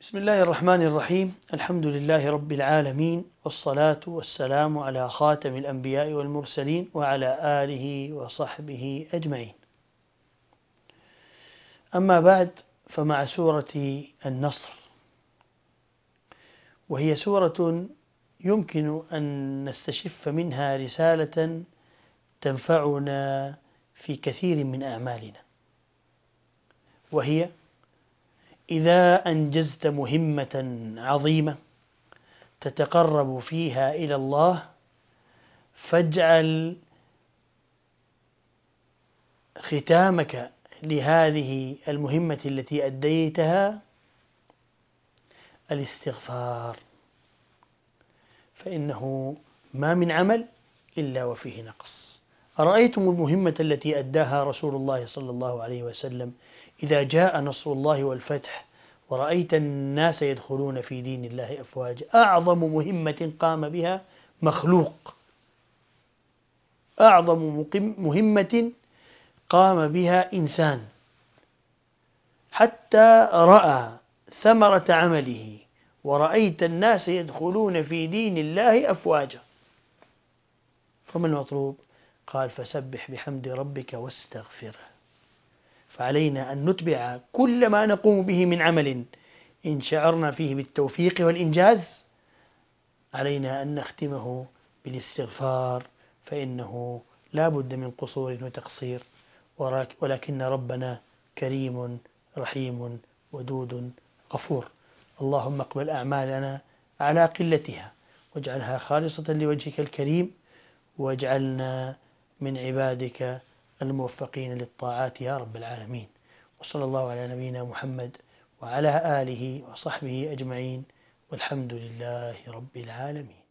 بسم الله الرحمن الرحيم. الحمد لله رب العالمين، والصلاة والسلام على خاتم الأنبياء والمرسلين وعلى آله وصحبه أجمعين. أما بعد، فمع سورة النصر، وهي سورة يمكن أن نستشف منها رسالة تنفعنا في كثير من أعمالنا، وهي: إذا أنجزت مهمة عظيمة تتقرب فيها إلى الله، فاجعل ختامك لهذه المهمة التي أديتها الاستغفار، فإنه ما من عمل إلا وفيه نقص. أرأيتم المهمة التي أداها رسول الله صلى الله عليه وسلم إذا جاء نصر الله والفتح ورأيت الناس يدخلون في دين الله أفواجا؟ أعظم مهمة قام بها مخلوق، أعظم مهمة قام بها إنسان، حتى رأى ثمرة عمله ورأيت الناس يدخلون في دين الله أفواجا. فما المطلوب؟ قال: فسبح بحمد ربك واستغفره. فعلينا أن نتبع كل ما نقوم به من عمل إن شعرنا فيه بالتوفيق والإنجاز، علينا أن نختمه بالاستغفار، فإنه لا بد من قصور وتقصير، ولكن ربنا كريم رحيم ودود غفور. اللهم اقبل أعمالنا على قلتها، واجعلها خالصة لوجهك الكريم، واجعلنا من عبادك الموفقين للطاعات يا رب العالمين. وصلى الله على نبينا محمد وعلى آله وصحبه أجمعين، والحمد لله رب العالمين.